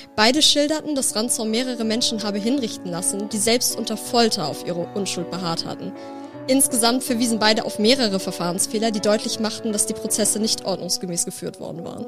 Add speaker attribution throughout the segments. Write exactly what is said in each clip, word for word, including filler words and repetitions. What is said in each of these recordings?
Speaker 1: Beide schilderten, dass Rantzau mehrere Menschen habe hinrichten lassen, die selbst unter Folter auf ihre Unschuld beharrt hatten. Insgesamt verwiesen beide auf mehrere Verfahrensfehler, die deutlich machten, dass die Prozesse nicht ordnungsgemäß geführt worden waren.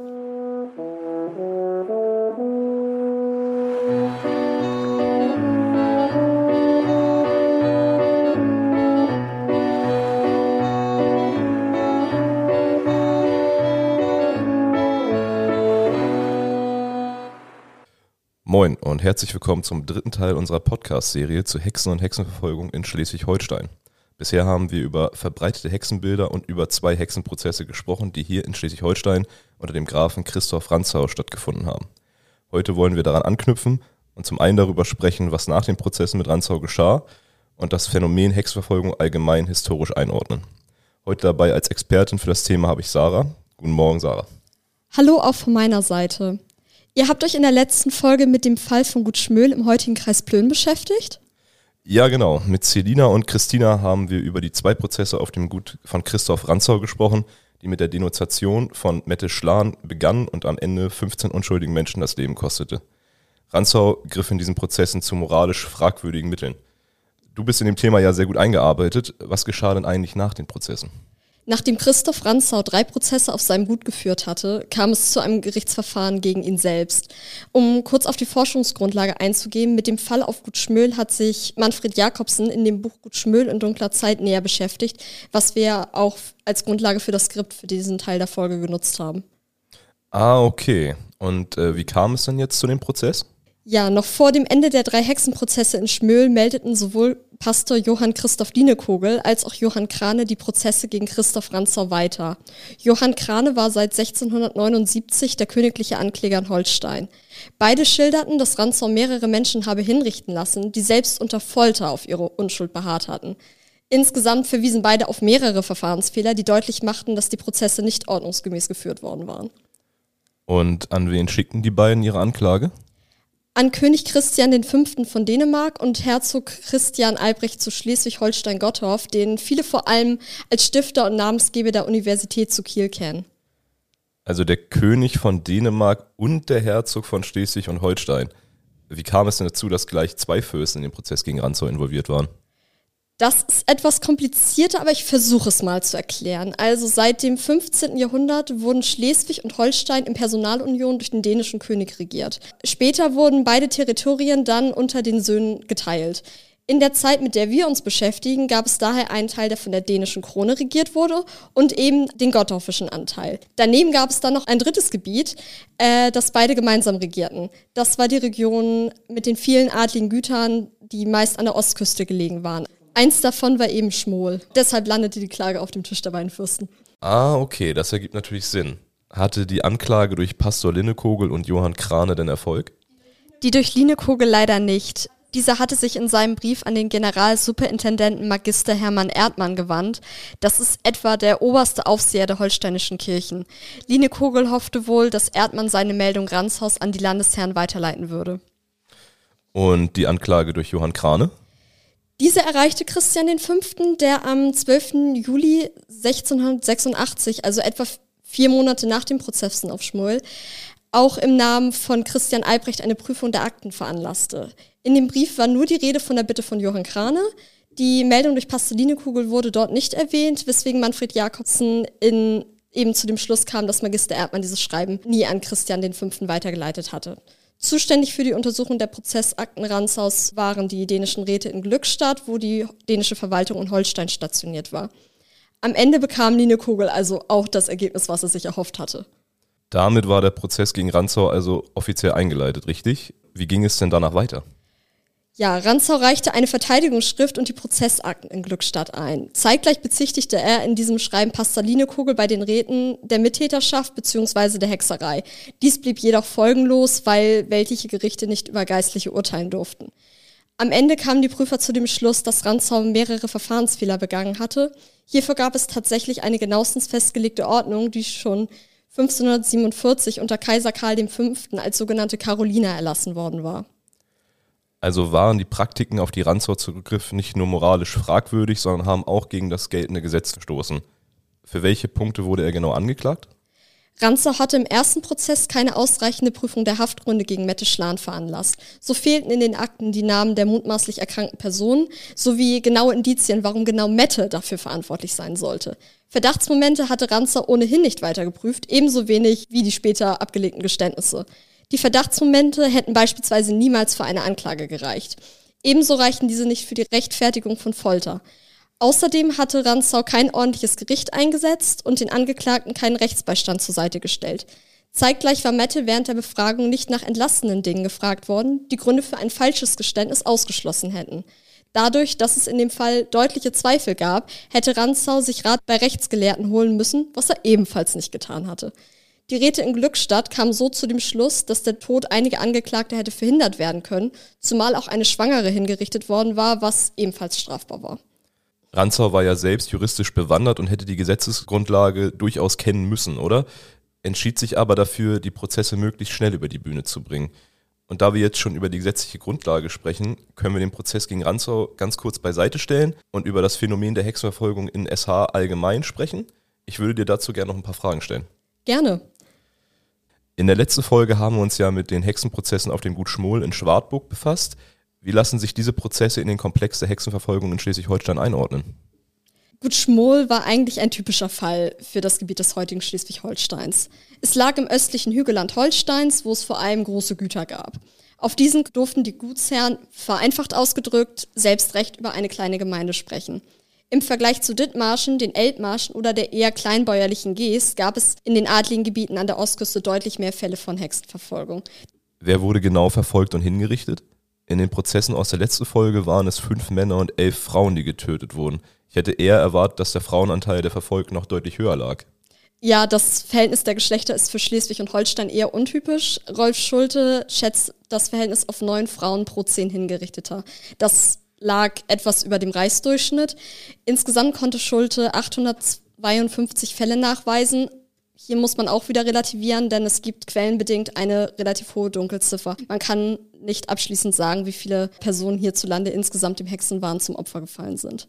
Speaker 2: Moin und herzlich willkommen zum dritten Teil unserer Podcast-Serie zu Hexen und Hexenverfolgung in Schleswig-Holstein. Bisher haben wir über verbreitete Hexenbilder und über zwei Hexenprozesse gesprochen, die hier in Schleswig-Holstein unter dem Grafen Christoph Rantzau stattgefunden haben. Heute wollen wir daran anknüpfen und zum einen darüber sprechen, was nach den Prozessen mit Rantzau geschah und das Phänomen Hexenverfolgung allgemein historisch einordnen. Heute dabei als Expertin für das Thema habe ich Sarah. Guten Morgen, Sarah.
Speaker 1: Hallo auch von meiner Seite. Ihr habt euch in der letzten Folge mit dem Fall von Gut Schmöhl im heutigen Kreis Plön beschäftigt?
Speaker 2: Ja, genau. Mit Selina und Christina haben wir über die zwei Prozesse auf dem Gut von Christoph Rantzau gesprochen, die mit der Denunziation von Mette Schlan begannen und am Ende fünfzehn unschuldigen Menschen das Leben kostete. Rantzau griff in diesen Prozessen zu moralisch fragwürdigen Mitteln. Du bist in dem Thema ja sehr gut eingearbeitet. Was geschah denn eigentlich nach den Prozessen?
Speaker 1: Nachdem Christoph Rantzau drei Prozesse auf seinem Gut geführt hatte, kam es zu einem Gerichtsverfahren gegen ihn selbst. Um kurz auf die Forschungsgrundlage einzugehen, mit dem Fall auf Gut Schmöhl hat sich Manfred Jakobsen in dem Buch Gut Schmöhl in dunkler Zeit näher beschäftigt, was wir auch als Grundlage für das Skript für diesen Teil der Folge genutzt haben.
Speaker 2: Ah, okay. Und äh, wie kam es denn jetzt zu dem Prozess?
Speaker 1: Ja, noch vor dem Ende der drei Hexenprozesse in Schmöhl meldeten sowohl Pastor Johann Christoph Lienekogel als auch Johann Krane die Prozesse gegen Christoph Rantzau weiter. Johann Krane war seit sechzehnhundertneunundsiebzig der königliche Ankläger in Holstein. Beide schilderten, dass Rantzau mehrere Menschen habe hinrichten lassen, die selbst unter Folter auf ihre Unschuld beharrt hatten. Insgesamt verwiesen beide auf mehrere Verfahrensfehler, die deutlich machten, dass die Prozesse nicht ordnungsgemäß geführt worden waren.
Speaker 2: Und an wen schickten die beiden ihre Anklage?
Speaker 1: An König Christian der Fünfte von Dänemark und Herzog Christian Albrecht zu Schleswig-Holstein-Gottorf, den viele vor allem als Stifter und Namensgeber der Universität zu Kiel kennen.
Speaker 2: Also der König von Dänemark und der Herzog von Schleswig und Holstein. Wie kam es denn dazu, dass gleich zwei Fürsten in den Prozess gegen Rantzau involviert waren?
Speaker 1: Das ist etwas komplizierter, aber ich versuche es mal zu erklären. Also seit dem fünfzehnten Jahrhundert wurden Schleswig und Holstein in Personalunion durch den dänischen König regiert. Später wurden beide Territorien dann unter den Söhnen geteilt. In der Zeit, mit der wir uns beschäftigen, gab es daher einen Teil, der von der dänischen Krone regiert wurde und eben den gottorfischen Anteil. Daneben gab es dann noch ein drittes Gebiet, äh, das beide gemeinsam regierten. Das war die Region mit den vielen adligen Gütern, die meist an der Ostküste gelegen waren. Eins davon war eben Schmohl. Deshalb landete die Klage auf dem Tisch der beiden Fürsten.
Speaker 2: Ah, okay, das ergibt natürlich Sinn. Hatte die Anklage durch Pastor Lienekogel und Johann Krane denn Erfolg?
Speaker 1: Die durch Lienekogel leider nicht. Dieser hatte sich in seinem Brief an den Generalsuperintendenten Magister Hermann Erdmann gewandt. Das ist etwa der oberste Aufseher der holsteinischen Kirchen. Lienekogel hoffte wohl, dass Erdmann seine Meldung Rantzaus an die Landesherren weiterleiten würde.
Speaker 2: Und die Anklage durch Johann Krane?
Speaker 1: Diese erreichte Christian der Fünfte, der am zwölften Juli sechzehnhundertsechsundachtzig, also etwa vier Monate nach den Prozessen auf Schmohl, auch im Namen von Christian Albrecht eine Prüfung der Akten veranlasste. In dem Brief war nur die Rede von der Bitte von Johann Krane. Die Meldung durch Pastor Lienekogel wurde dort nicht erwähnt, weswegen Manfred Jakobsen in, eben zu dem Schluss kam, dass Magister Erdmann dieses Schreiben nie an Christian der Fünfte weitergeleitet hatte. Zuständig für die Untersuchung der Prozessakten Rantzaus waren die dänischen Räte in Glückstadt, wo die dänische Verwaltung in Holstein stationiert war. Am Ende bekam Lienekogel also auch das Ergebnis, was er sich erhofft hatte.
Speaker 2: Damit war der Prozess gegen Rantzau also offiziell eingeleitet, richtig? Wie ging es denn danach weiter?
Speaker 1: Ja, Rantzau reichte eine Verteidigungsschrift und die Prozessakten in Glückstadt ein. Zeitgleich bezichtigte er in diesem Schreiben Pastor Lienekogel bei den Räten der Mittäterschaft bzw. der Hexerei. Dies blieb jedoch folgenlos, weil weltliche Gerichte nicht über Geistliche urteilen durften. Am Ende kamen die Prüfer zu dem Schluss, dass Rantzau mehrere Verfahrensfehler begangen hatte. Hierfür gab es tatsächlich eine genauestens festgelegte Ordnung, die schon fünfzehnhundertsiebenundvierzig unter Kaiser Karl der Fünfte als sogenannte Carolina erlassen worden war.
Speaker 2: Also waren die Praktiken, auf die Rantzau zurückgriff, nicht nur moralisch fragwürdig, sondern haben auch gegen das geltende Gesetz verstoßen. Für welche Punkte wurde er genau angeklagt?
Speaker 1: Rantzau hatte im ersten Prozess keine ausreichende Prüfung der Haftgründe gegen Mette Schlan veranlasst. So fehlten in den Akten die Namen der mutmaßlich erkrankten Personen sowie genaue Indizien, warum genau Mette dafür verantwortlich sein sollte. Verdachtsmomente hatte Rantzau ohnehin nicht weiter geprüft, ebenso wenig wie die später abgelegten Geständnisse. Die Verdachtsmomente hätten beispielsweise niemals für eine Anklage gereicht. Ebenso reichten diese nicht für die Rechtfertigung von Folter. Außerdem hatte Rantzau kein ordentliches Gericht eingesetzt und den Angeklagten keinen Rechtsbeistand zur Seite gestellt. Zeitgleich war Mette während der Befragung nicht nach entlastenden Dingen gefragt worden, die Gründe für ein falsches Geständnis ausgeschlossen hätten. Dadurch, dass es in dem Fall deutliche Zweifel gab, hätte Rantzau sich Rat bei Rechtsgelehrten holen müssen, was er ebenfalls nicht getan hatte. Die Räte in Glückstadt kamen so zu dem Schluss, dass der Tod einiger Angeklagter hätte verhindert werden können, zumal auch eine Schwangere hingerichtet worden war, was ebenfalls strafbar war.
Speaker 2: Rantzau war ja selbst juristisch bewandert und hätte die Gesetzesgrundlage durchaus kennen müssen, oder? Entschied sich aber dafür, die Prozesse möglichst schnell über die Bühne zu bringen. Und da wir jetzt schon über die gesetzliche Grundlage sprechen, können wir den Prozess gegen Rantzau ganz kurz beiseite stellen und über das Phänomen der Hexenverfolgung in S H allgemein sprechen. Ich würde dir dazu gerne noch ein paar Fragen stellen.
Speaker 1: Gerne.
Speaker 2: In der letzten Folge haben wir uns ja mit den Hexenprozessen auf dem Gut Schmohl in Schwartburg befasst. Wie lassen sich diese Prozesse in den Komplex der Hexenverfolgung in Schleswig-Holstein einordnen?
Speaker 1: Gut Schmohl war eigentlich ein typischer Fall für das Gebiet des heutigen Schleswig-Holsteins. Es lag im östlichen Hügelland Holsteins, wo es vor allem große Güter gab. Auf diesen durften die Gutsherren, vereinfacht ausgedrückt, selbst Recht über eine kleine Gemeinde sprechen. Im Vergleich zu Dithmarschen, den Elbmarschen oder der eher kleinbäuerlichen Geest gab es in den adligen Gebieten an der Ostküste deutlich mehr Fälle von Hexenverfolgung.
Speaker 2: Wer wurde genau verfolgt und hingerichtet? In den Prozessen aus der letzten Folge waren es fünf Männer und elf Frauen, die getötet wurden. Ich hätte eher erwartet, dass der Frauenanteil der Verfolgten noch deutlich höher lag.
Speaker 1: Ja, das Verhältnis der Geschlechter ist für Schleswig und Holstein eher untypisch. Rolf Schulte schätzt das Verhältnis auf neun Frauen pro zehn Hingerichteter. Das lag etwas über dem Reichsdurchschnitt. Insgesamt konnte Schulte achthundertzweiundfünfzig Fälle nachweisen. Hier muss man auch wieder relativieren, denn es gibt quellenbedingt eine relativ hohe Dunkelziffer. Man kann nicht abschließend sagen, wie viele Personen hierzulande insgesamt dem Hexenwahn zum Opfer gefallen sind.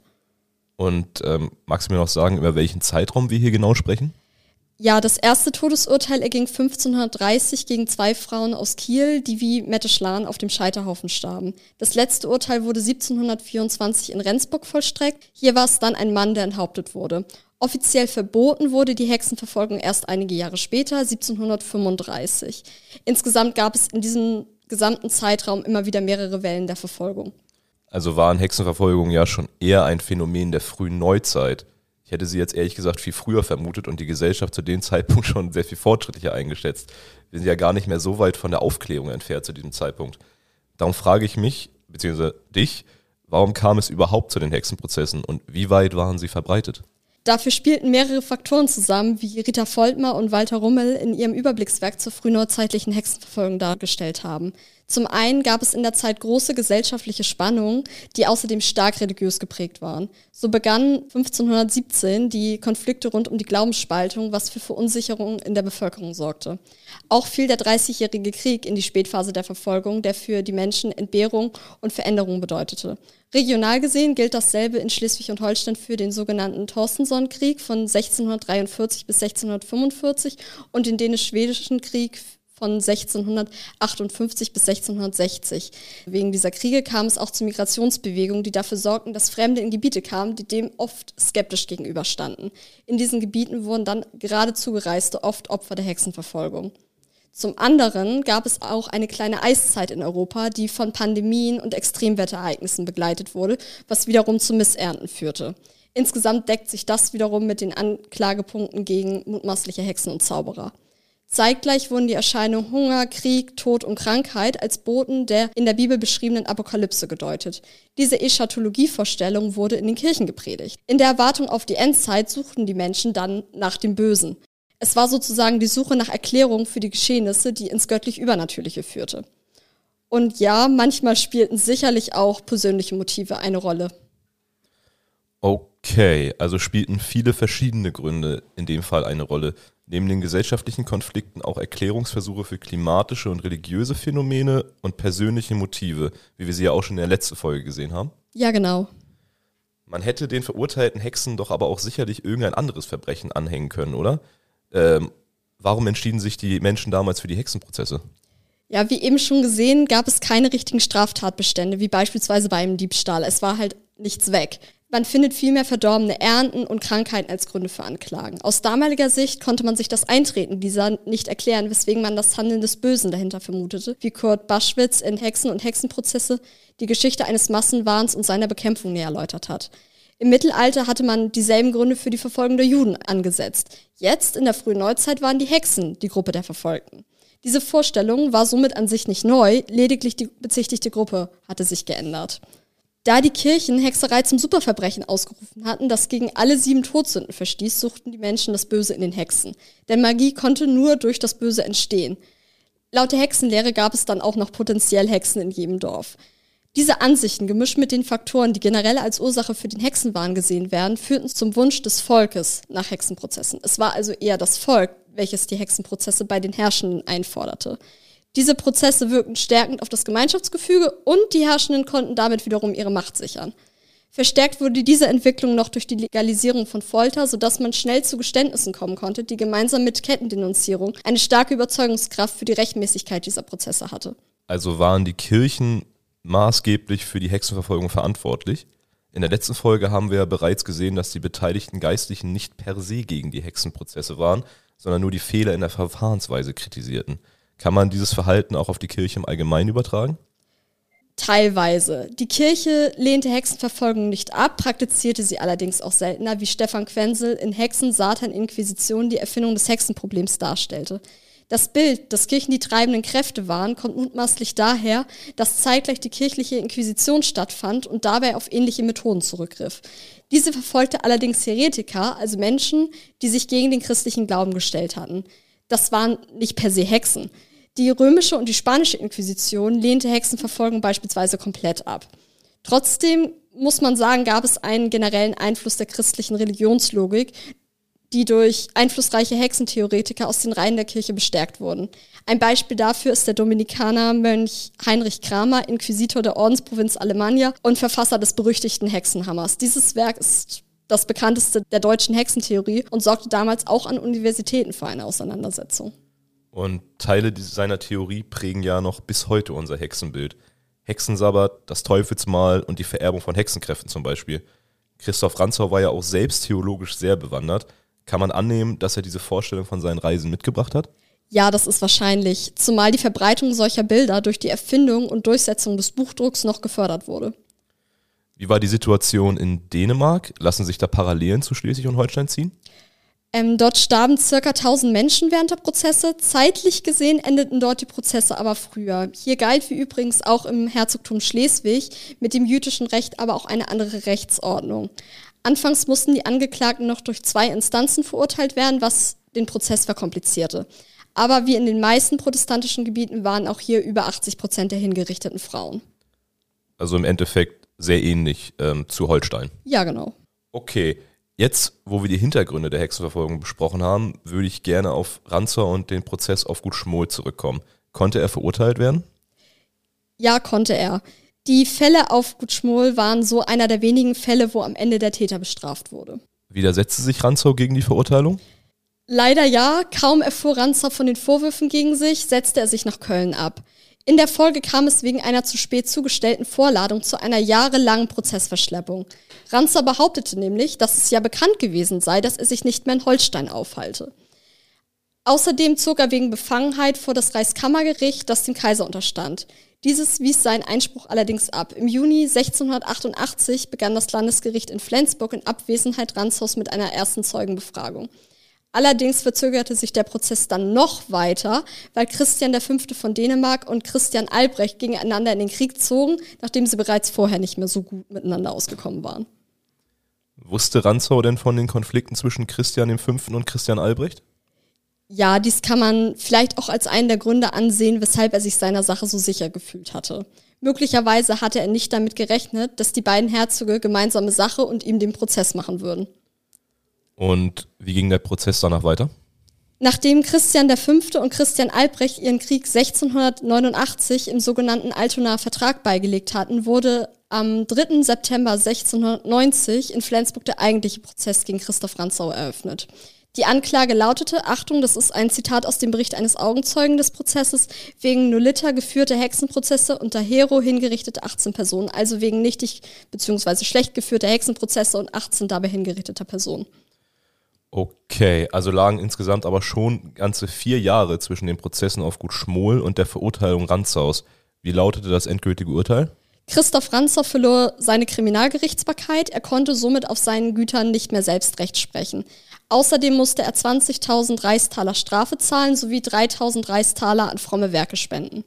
Speaker 2: Und ähm, magst du mir noch sagen, über welchen Zeitraum wir hier genau sprechen?
Speaker 1: Ja, das erste Todesurteil erging fünfzehnhundertdreißig gegen zwei Frauen aus Kiel, die wie Mette Schlan auf dem Scheiterhaufen starben. Das letzte Urteil wurde siebzehnhundertvierundzwanzig in Rendsburg vollstreckt. Hier war es dann ein Mann, der enthauptet wurde. Offiziell verboten wurde die Hexenverfolgung erst einige Jahre später, siebzehnhundertfünfunddreißig. Insgesamt gab es in diesem gesamten Zeitraum immer wieder mehrere Wellen der Verfolgung.
Speaker 2: Also waren Hexenverfolgungen ja schon eher ein Phänomen der frühen Neuzeit. Ich hätte sie jetzt ehrlich gesagt viel früher vermutet und die Gesellschaft zu dem Zeitpunkt schon sehr viel fortschrittlicher eingeschätzt. Wir sind ja gar nicht mehr so weit von der Aufklärung entfernt zu diesem Zeitpunkt. Darum frage ich mich, beziehungsweise dich, warum kam es überhaupt zu den Hexenprozessen und wie weit waren sie verbreitet?
Speaker 1: Dafür spielten mehrere Faktoren zusammen, wie Rita Voltmar und Walter Rummel in ihrem Überblickswerk zur frühneuzeitlichen Hexenverfolgung dargestellt haben. Zum einen gab es in der Zeit große gesellschaftliche Spannungen, die außerdem stark religiös geprägt waren. So begannen fünfzehnhundertsiebzehn die Konflikte rund um die Glaubensspaltung, was für Verunsicherung in der Bevölkerung sorgte. Auch fiel der Dreißigjährige Krieg in die Spätphase der Verfolgung, der für die Menschen Entbehrung und Veränderung bedeutete. Regional gesehen gilt dasselbe in Schleswig und Holstein für den sogenannten Torstenson-Krieg von sechzehnhundertdreiundvierzig bis sechzehnhundertfünfundvierzig und den Dänisch-Schwedischen Krieg von sechzehnhundertachtundfünfzig bis sechzehnhundertsechzig. Wegen dieser Kriege kam es auch zu Migrationsbewegungen, die dafür sorgten, dass Fremde in Gebiete kamen, die dem oft skeptisch gegenüberstanden. In diesen Gebieten wurden dann gerade Zugereiste oft Opfer der Hexenverfolgung. Zum anderen gab es auch eine kleine Eiszeit in Europa, die von Pandemien und Extremwetterereignissen begleitet wurde, was wiederum zu Missernten führte. Insgesamt deckt sich das wiederum mit den Anklagepunkten gegen mutmaßliche Hexen und Zauberer. Zeitgleich wurden die Erscheinungen Hunger, Krieg, Tod und Krankheit als Boten der in der Bibel beschriebenen Apokalypse gedeutet. Diese Eschatologievorstellung wurde in den Kirchen gepredigt. In der Erwartung auf die Endzeit suchten die Menschen dann nach dem Bösen. Es war sozusagen die Suche nach Erklärung für die Geschehnisse, die ins göttlich-übernatürliche führte. Und ja, manchmal spielten sicherlich auch persönliche Motive eine Rolle.
Speaker 2: Okay, also spielten viele verschiedene Gründe in dem Fall eine Rolle. Neben den gesellschaftlichen Konflikten auch Erklärungsversuche für klimatische und religiöse Phänomene und persönliche Motive, wie wir sie ja auch schon in der letzten Folge gesehen haben.
Speaker 1: Ja, genau.
Speaker 2: Man hätte den verurteilten Hexen doch aber auch sicherlich irgendein anderes Verbrechen anhängen können, oder? Ähm, Warum entschieden sich die Menschen damals für die Hexenprozesse?
Speaker 1: Ja, wie eben schon gesehen, gab es keine richtigen Straftatbestände, wie beispielsweise bei einem Diebstahl. Es war halt nichts weg. Man findet vielmehr verdorbene Ernten und Krankheiten als Gründe für Anklagen. Aus damaliger Sicht konnte man sich das Eintreten dieser nicht erklären, weswegen man das Handeln des Bösen dahinter vermutete, wie Kurt Baschwitz in Hexen und Hexenprozesse die Geschichte eines Massenwahns und seiner Bekämpfung näher erläutert hat. Im Mittelalter hatte man dieselben Gründe für die Verfolgung der Juden angesetzt. Jetzt, in der frühen Neuzeit, waren die Hexen die Gruppe der Verfolgten. Diese Vorstellung war somit an sich nicht neu, lediglich die bezichtigte Gruppe hatte sich geändert. Da die Kirchen Hexerei zum Superverbrechen ausgerufen hatten, das gegen alle sieben Todsünden verstieß, suchten die Menschen das Böse in den Hexen. Denn Magie konnte nur durch das Böse entstehen. Laut der Hexenlehre gab es dann auch noch potenziell Hexen in jedem Dorf. Diese Ansichten, gemischt mit den Faktoren, die generell als Ursache für den Hexenwahn gesehen werden, führten zum Wunsch des Volkes nach Hexenprozessen. Es war also eher das Volk, welches die Hexenprozesse bei den Herrschenden einforderte. Diese Prozesse wirkten stärkend auf das Gemeinschaftsgefüge und die Herrschenden konnten damit wiederum ihre Macht sichern. Verstärkt wurde diese Entwicklung noch durch die Legalisierung von Folter, sodass man schnell zu Geständnissen kommen konnte, die gemeinsam mit Kettendenunzierung eine starke Überzeugungskraft für die Rechtmäßigkeit dieser Prozesse hatte.
Speaker 2: Also waren die Kirchen maßgeblich für die Hexenverfolgung verantwortlich. In der letzten Folge haben wir ja bereits gesehen, dass die beteiligten Geistlichen nicht per se gegen die Hexenprozesse waren, sondern nur die Fehler in der Verfahrensweise kritisierten. Kann man dieses Verhalten auch auf die Kirche im Allgemeinen übertragen?
Speaker 1: Teilweise. Die Kirche lehnte Hexenverfolgung nicht ab, praktizierte sie allerdings auch seltener, wie Stefan Quenzel in Hexen, Satan, Inquisition die Erfindung des Hexenproblems darstellte. Das Bild, dass Kirchen die treibenden Kräfte waren, kommt mutmaßlich daher, dass zeitgleich die kirchliche Inquisition stattfand und dabei auf ähnliche Methoden zurückgriff. Diese verfolgte allerdings Heretiker, also Menschen, die sich gegen den christlichen Glauben gestellt hatten. Das waren nicht per se Hexen. Die römische und die spanische Inquisition lehnte Hexenverfolgung beispielsweise komplett ab. Trotzdem muss man sagen, gab es einen generellen Einfluss der christlichen Religionslogik, die durch einflussreiche Hexentheoretiker aus den Reihen der Kirche bestärkt wurden. Ein Beispiel dafür ist der Dominikanermönch Heinrich Kramer, Inquisitor der Ordensprovinz Alemannia und Verfasser des berüchtigten Hexenhammers. Dieses Werk ist das bekannteste der deutschen Hexentheorie und sorgte damals auch an Universitäten für eine Auseinandersetzung.
Speaker 2: Und Teile seiner Theorie prägen ja noch bis heute unser Hexenbild. Hexensabbat, das Teufelsmahl und die Vererbung von Hexenkräften zum Beispiel. Christoph Rantzau war ja auch selbst theologisch sehr bewandert. Kann man annehmen, dass er diese Vorstellung von seinen Reisen mitgebracht hat?
Speaker 1: Ja, das ist wahrscheinlich, zumal die Verbreitung solcher Bilder durch die Erfindung und Durchsetzung des Buchdrucks noch gefördert wurde.
Speaker 2: Wie war die Situation in Dänemark? Lassen sich da Parallelen zu Schleswig und Holstein ziehen?
Speaker 1: Ähm, dort starben circa tausend Menschen während der Prozesse. Zeitlich gesehen endeten dort die Prozesse aber früher. Hier galt wie übrigens auch im Herzogtum Schleswig mit dem jüdischen Recht aber auch eine andere Rechtsordnung. Anfangs mussten die Angeklagten noch durch zwei Instanzen verurteilt werden, was den Prozess verkomplizierte. Aber wie in den meisten protestantischen Gebieten waren auch hier über achtzig Prozent der hingerichteten Frauen.
Speaker 2: Also im Endeffekt sehr ähnlich ähm, zu Holstein.
Speaker 1: Ja, genau.
Speaker 2: Okay, jetzt, wo wir die Hintergründe der Hexenverfolgung besprochen haben, würde ich gerne auf Rantzau und den Prozess auf Gut Schmohl zurückkommen. Konnte er verurteilt werden?
Speaker 1: Ja, konnte er. Die Fälle auf Gut Schmohl waren so einer der wenigen Fälle, wo am Ende der Täter bestraft wurde.
Speaker 2: Widersetzte sich Rantzau gegen die Verurteilung?
Speaker 1: Leider ja. Kaum erfuhr Rantzau von den Vorwürfen gegen sich, setzte er sich nach Köln ab. In der Folge kam es wegen einer zu spät zugestellten Vorladung zu einer jahrelangen Prozessverschleppung. Rantzau behauptete nämlich, dass es ja bekannt gewesen sei, dass er sich nicht mehr in Holstein aufhalte. Außerdem zog er wegen Befangenheit vor das Reichskammergericht, das dem Kaiser unterstand. Dieses wies seinen Einspruch allerdings ab. Im Juni sechzehnhundertachtundachtzig begann das Landesgericht in Flensburg in Abwesenheit Rantzaus mit einer ersten Zeugenbefragung. Allerdings verzögerte sich der Prozess dann noch weiter, weil Christian der Fünfte von Dänemark und Christian Albrecht gegeneinander in den Krieg zogen, nachdem sie bereits vorher nicht mehr so gut miteinander ausgekommen waren.
Speaker 2: Wusste Rantzau denn von den Konflikten zwischen Christian dem Fünften und Christian Albrecht?
Speaker 1: Ja, dies kann man vielleicht auch als einen der Gründe ansehen, weshalb er sich seiner Sache so sicher gefühlt hatte. Möglicherweise hatte er nicht damit gerechnet, dass die beiden Herzöge gemeinsame Sache und ihm den Prozess machen würden.
Speaker 2: Und wie ging der Prozess danach weiter?
Speaker 1: Nachdem Christian der Fünfte und Christian Albrecht ihren Krieg sechzehnhundertneunundachtzig im sogenannten Altonaer Vertrag beigelegt hatten, wurde am dritten September sechzehnhundertneunzig in Flensburg der eigentliche Prozess gegen Christoph Rantzau eröffnet. Die Anklage lautete, Achtung, das ist ein Zitat aus dem Bericht eines Augenzeugen des Prozesses, wegen Nolita geführte Hexenprozesse unter Hero hingerichtete achtzehn Personen, also wegen nichtig bzw. schlecht geführter Hexenprozesse und achtzehn dabei hingerichteter Personen.
Speaker 2: Okay, also lagen insgesamt aber schon ganze vier Jahre zwischen den Prozessen auf Gut Schmohl und der Verurteilung Rantzaus. Wie lautete das endgültige Urteil?
Speaker 1: Christoph Rantzau verlor seine Kriminalgerichtsbarkeit, er konnte somit auf seinen Gütern nicht mehr selbst Recht sprechen. Außerdem musste er zwanzigtausend Reichstaler Strafe zahlen sowie dreitausend Reichstaler an fromme Werke spenden.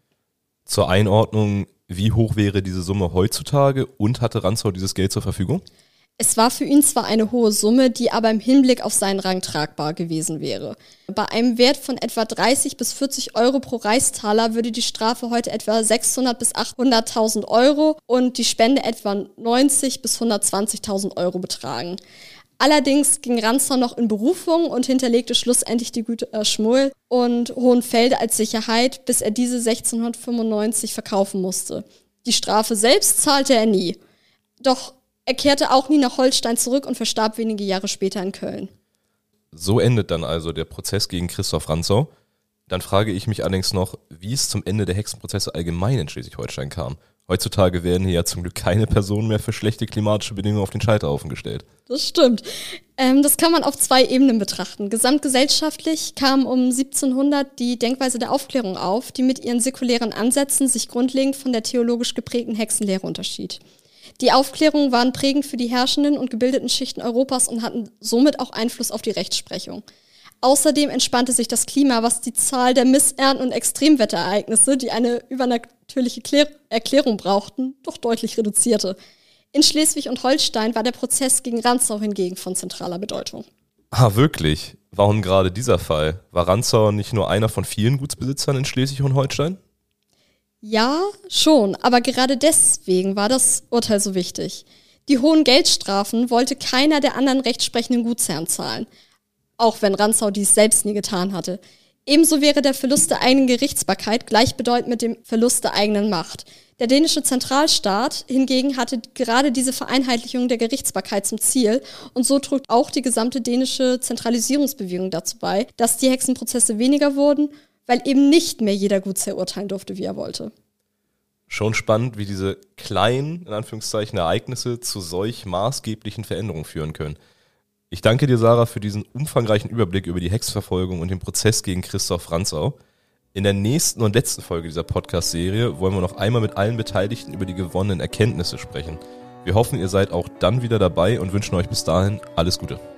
Speaker 2: Zur Einordnung, wie hoch wäre diese Summe heutzutage und hatte Rantzau dieses Geld zur Verfügung?
Speaker 1: Es war für ihn zwar eine hohe Summe, die aber im Hinblick auf seinen Rang tragbar gewesen wäre. Bei einem Wert von etwa dreißig bis vierzig Euro pro Reichstaler würde die Strafe heute etwa sechshundert bis achthunderttausend Euro und die Spende etwa neunzig bis hundertzwanzigtausend Euro betragen. Allerdings ging Rantzau noch in Berufung und hinterlegte schlussendlich die Güter Schmoll und Hohenfelde als Sicherheit, bis er diese sechzehnhundertfünfundneunzig verkaufen musste. Die Strafe selbst zahlte er nie. Doch er kehrte auch nie nach Holstein zurück und verstarb wenige Jahre später in Köln.
Speaker 2: So endet dann also der Prozess gegen Christoph Rantzau. Dann frage ich mich allerdings noch, wie es zum Ende der Hexenprozesse allgemein in Schleswig-Holstein kam. Heutzutage werden hier ja zum Glück keine Personen mehr für schlechte klimatische Bedingungen auf den Scheiterhaufen gestellt.
Speaker 1: Das stimmt. Ähm, das kann man auf zwei Ebenen betrachten. Gesamtgesellschaftlich kam um siebzehnhundert die Denkweise der Aufklärung auf, die mit ihren säkulären Ansätzen sich grundlegend von der theologisch geprägten Hexenlehre unterschied. Die Aufklärungen waren prägend für die herrschenden und gebildeten Schichten Europas und hatten somit auch Einfluss auf die Rechtsprechung. Außerdem entspannte sich das Klima, was die Zahl der Missernten und Extremwetterereignisse, die eine übernatürliche Klär- Erklärung brauchten, doch deutlich reduzierte. In Schleswig und Holstein war der Prozess gegen Rantzau hingegen von zentraler Bedeutung.
Speaker 2: Ah, wirklich? Warum gerade dieser Fall? War Rantzau nicht nur einer von vielen Gutsbesitzern in Schleswig und Holstein?
Speaker 1: Ja, schon, aber gerade deswegen war das Urteil so wichtig. Die hohen Geldstrafen wollte keiner der anderen rechtsprechenden Gutsherren zahlen, auch wenn Rantzau dies selbst nie getan hatte. Ebenso wäre der Verlust der eigenen Gerichtsbarkeit gleichbedeutend mit dem Verlust der eigenen Macht. Der dänische Zentralstaat hingegen hatte gerade diese Vereinheitlichung der Gerichtsbarkeit zum Ziel und so trug auch die gesamte dänische Zentralisierungsbewegung dazu bei, dass die Hexenprozesse weniger wurden, weil eben nicht mehr jeder Gutsherr urteilen durfte, wie er wollte.
Speaker 2: Schon spannend, wie diese kleinen, in Anführungszeichen, Ereignisse zu solch maßgeblichen Veränderungen führen können. Ich danke dir, Sarah, für diesen umfangreichen Überblick über die Hexenverfolgung und den Prozess gegen Christoph Rantzau. In der nächsten und letzten Folge dieser Podcast-Serie wollen wir noch einmal mit allen Beteiligten über die gewonnenen Erkenntnisse sprechen. Wir hoffen, ihr seid auch dann wieder dabei und wünschen euch bis dahin alles Gute.